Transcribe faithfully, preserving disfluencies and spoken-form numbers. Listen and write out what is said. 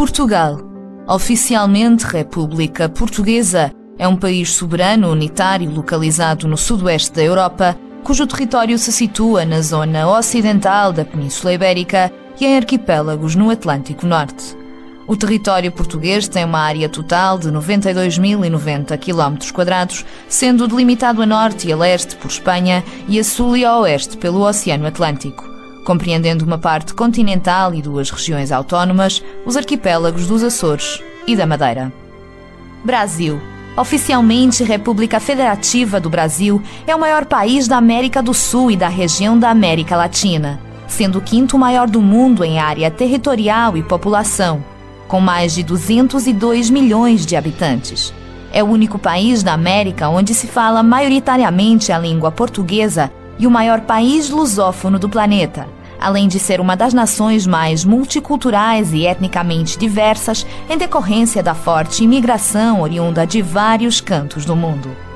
Portugal. Oficialmente República Portuguesa, é um país soberano unitário localizado no sudoeste da Europa, cujo território se situa na zona ocidental da Península Ibérica e em arquipélagos no Atlântico Norte. O território português tem uma área total de noventa e dois mil e noventa quilómetros quadrados, sendo delimitado a norte e a leste por Espanha e a sul e a oeste pelo Oceano Atlântico, compreendendo uma parte continental e duas regiões autónomas, os arquipélagos dos Açores e da Madeira. Brasil. Oficialmente, República Federativa do Brasil é o maior país da América do Sul e da região da América Latina, sendo o quinto maior do mundo em área territorial e população, com mais de duzentos e dois milhões de habitantes. É o único país da América onde se fala maioritariamente a língua portuguesa e o maior país lusófono do planeta, além de ser uma das nações mais multiculturais e etnicamente diversas em decorrência da forte imigração oriunda de vários cantos do mundo.